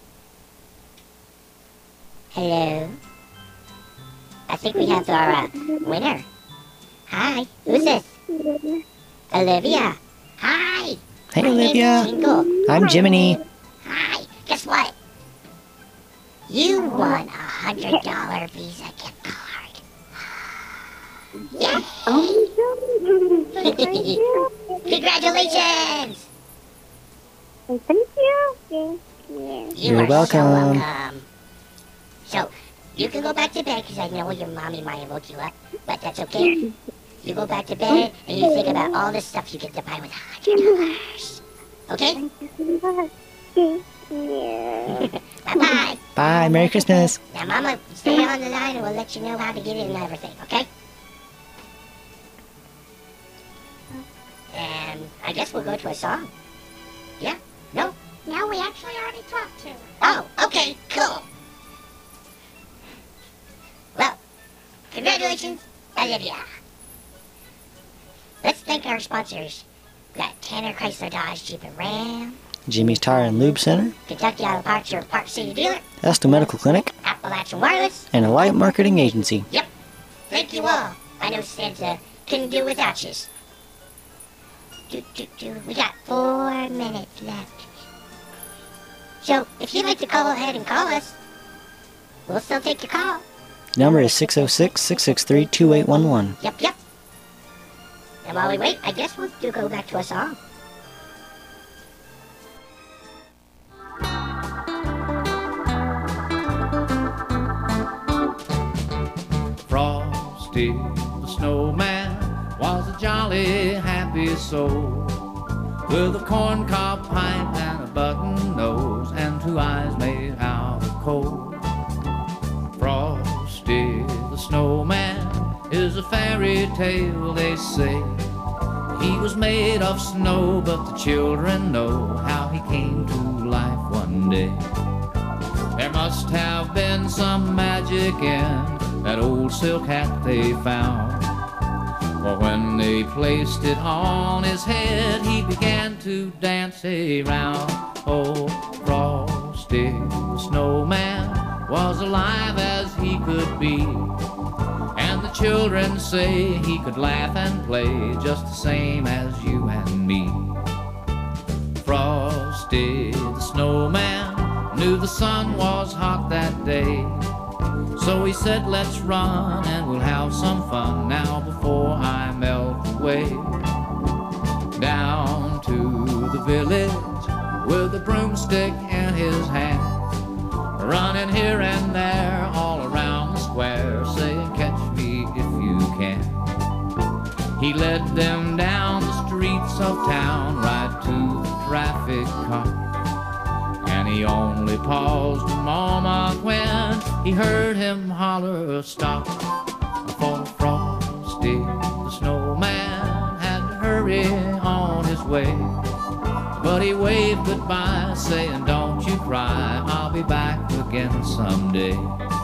Hello? I think we have our uh, winner. Hi. Who's this? Olivia. Hi. Hey, My name's Olivia. Jingle. I'm Jiminy. Hi. Guess what? You won a hundred dollar Visa gift card. Yay! Congratulations! Thank you. Thank you. You You're are welcome. so welcome. So, you can go back to bed because I know your mommy might have woke you up, but that's okay. You go back to bed and you think about all the stuff you get to buy with a hundred dollars. Okay? Thank you so much. Thank you. Bye-bye. Bye. Merry Christmas. Now, Mama, stay on the line and we'll let you know how to get in and everything, okay? And I guess we'll go to a song. Yeah? No? No, we actually already talked to her. Oh, okay, cool. Well, congratulations, Olivia. Let's thank our sponsors. We got Tanner Chrysler Dodge Jeep and Ram, Jimmy's Tire and Lube Center, Kentucky Auto Parts, your Park City dealer, Estill Medical Clinic, Appalachian Wireless. and a light marketing agency. Yep. Thank you all. I know Santa couldn't do without you. Do, do, do. We got four minutes left. So, if you'd like to call ahead and call us, we'll still take your call. The number is six oh six, six six three, two eight one one. Yep, yep. And while we wait, I guess we'll do go back to a song. Frosty the Snowman was a jolly happy soul, with a corncob pipe and a button nose and two eyes made out of coal. Frosty the Snowman is a fairy tale, they say. He was made of snow, but the children know how he came to life one day. There must have been some magic in that old silk hat they found, for when they placed it on his head, he began to dance around. Oh, Frosty the Snowman was alive as he could be, and the children say he could laugh and play just the same as you and me. Frosty the Snowman knew the sun was hot that day, so he said, let's run and we'll have some fun now before I melt away. Down to the village with a broomstick in his hand, running here and there all around the square, saying, catch me if you can. He led them down the streets of town right to the traffic cop, and he only paused a moment when he heard him holler, stop. For Frosty the Snowman had to hurry on his way, but he waved goodbye, saying, don't you cry, I'll be back again someday.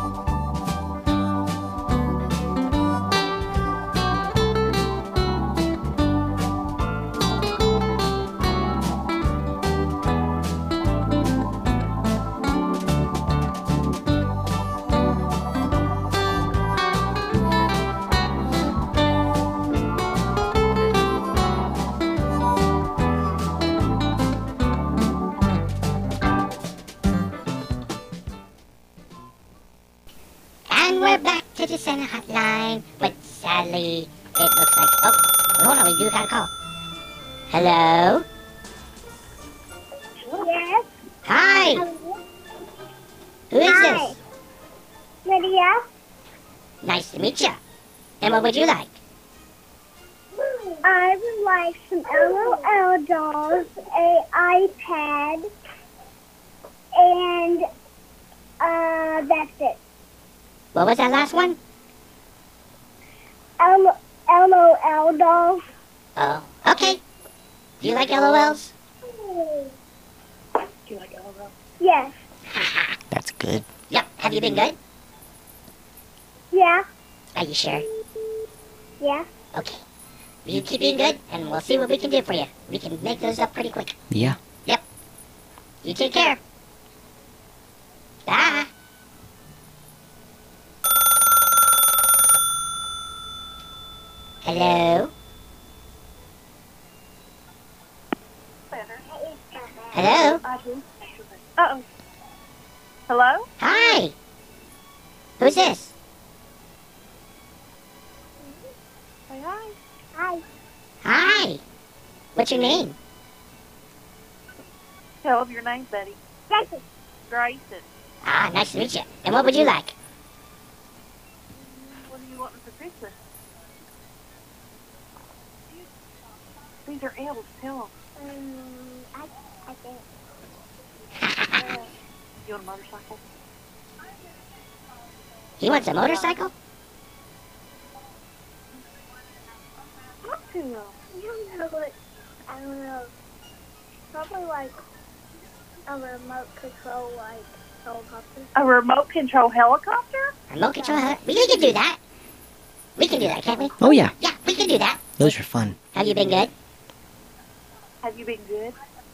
And we're back to the Santa hotline, but sadly, it looks like... Oh, hold on, we do got a call. Hello? Yes. Hi. Who is Hi. this? Lydia. Nice to meet you. And what would you like? I would like some L O L dolls, a iPad, and uh, that's it. What was that last one? L O L dolls. Oh, okay. Do you like L O Ls? Do you like L O Ls? Yes. That's good. Yep. Have you been good? Yeah. Are you sure? Yeah. Okay. You keep being good, and we'll see what we can do for you. We can make those up pretty quick. Yeah. Yep. You take care. Bye. Hello? Hello? Uh-oh. Hello? Hi. Who's this? Say hi. Hi. Hi. What's your name? Tell them your name, Betty. Grayson. Grayson. Ah, nice to meet you. And what would you like? What are you wanting for Christmas? These are elves. Tell them. Um, I, I think. Uh, you want a motorcycle? He wants a motorcycle? Talk to them. I don't know what. I don't know. Probably like a remote control, like helicopter. A remote control helicopter? Remote control heli- We can do that. We can do that, can't we? Oh, yeah. Yeah, we can do that. Those are fun. Have you been good? Have you been good?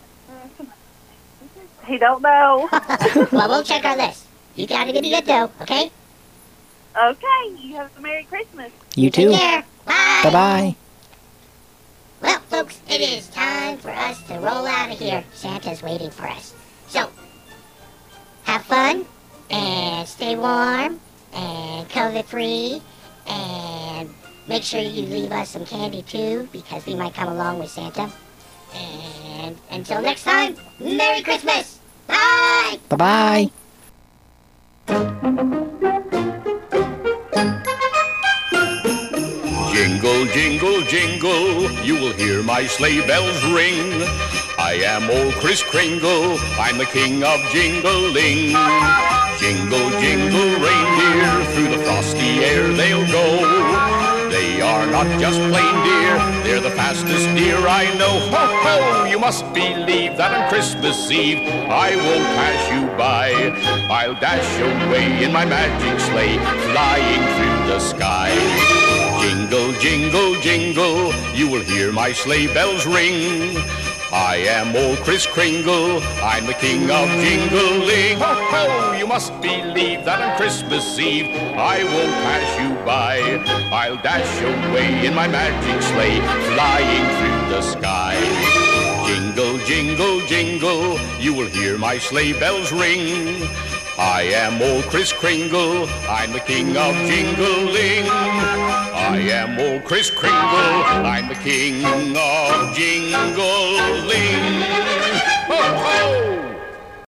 He don't know. Well, we'll check our list. You gotta be good, though, okay? Okay, you have a Merry Christmas. You too. Take care. Bye. Bye-bye. Well, folks, it is time for us to roll out of here. Santa's waiting for us. So, have fun, and stay warm, and COVID-free, and make sure you leave us some candy, too, because we might come along with Santa. And until next time, Merry Christmas! Bye! Bye-bye. Thank you. Jingle, jingle, jingle, you will hear my sleigh bells ring. I am old Kris Kringle, I'm the king of jingling. Jingle, jingle, reindeer, through the frosty air they'll go. They are not just plain deer, they're the fastest deer I know. Ho, ho, you must believe that on Christmas Eve I won't pass you by. I'll dash away in my magic sleigh, flying through the sky. Jingle, jingle, jingle, you will hear my sleigh bells ring. I am old Kris Kringle, I'm the king of jingling. Ho, ho, you must believe that on Christmas Eve I won't pass you by. I'll dash away in my magic sleigh, flying through the sky. Jingle, jingle, jingle, you will hear my sleigh bells ring. I am old Kris Kringle, I'm the king of jingling. I am old Kris Kringle, I'm the king of jingling. Ho, ho!